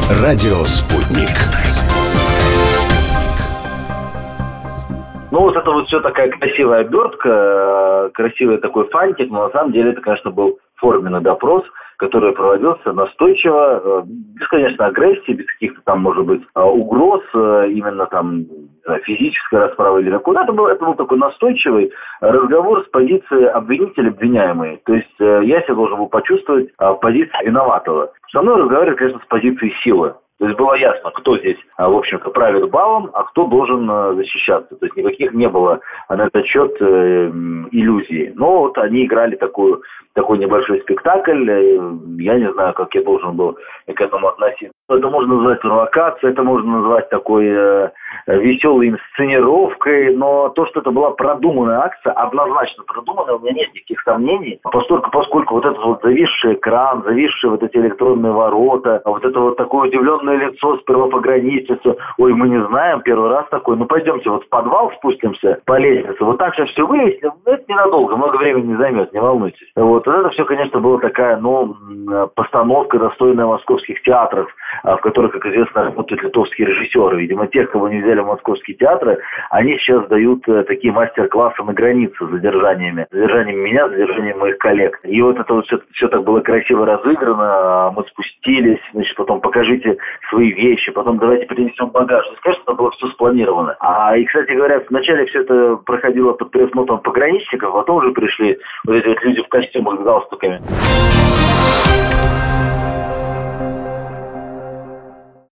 Радио «Спутник». Ну, вот это вот все такая красивая обертка, красивый такой фантик, но на самом деле это, конечно, был форменный допрос, который проводился настойчиво, без, конечно, агрессии, без каких-то там, может быть, угроз, именно там физической расправы или какой-то. Это был такой настойчивый разговор с позиции обвинителя-обвиняемый. То есть я себя должен был почувствовать в позиции виноватого. Со мной разговаривали, конечно, с позиции силы. То есть было ясно, кто здесь, в общем-то, правит балом, а кто должен защищаться. То есть никаких не было на этот счет иллюзий. Но вот они играли такой небольшой спектакль. Я не знаю, как я должен был к этому относиться. Это можно назвать провокацией, это можно назвать такой веселой инсценировкой, но то, что это была продуманная акция, однозначно продуманная, у меня нет никаких сомнений, поскольку вот этот вот зависший экран, зависшие вот эти электронные ворота, вот это вот такое удивленное лицо сперва пограничницы, ой, мы не знаем, первый раз такой, ну пойдемте вот в подвал спустимся по лестнице, вот так сейчас все выясним, это ненадолго, много времени не займет, не волнуйтесь. Вот это все, конечно, была такая, постановка, достойная московских театров, в которых, как известно, работают литовские режиссеры. Видимо, тех, кого не взяли в московские театры, они сейчас дают такие мастер-классы на границе с задержаниями меня, задержанием моих коллег. И вот это вот все так было красиво разыграно, мы спустились, значит, потом покажите свои вещи, потом давайте принесем багаж. То есть, конечно, это было все спланировано. И, кстати говоря, вначале все это проходило под присмотром пограничников, а потом уже пришли вот эти вот люди в костюмах с галстуками.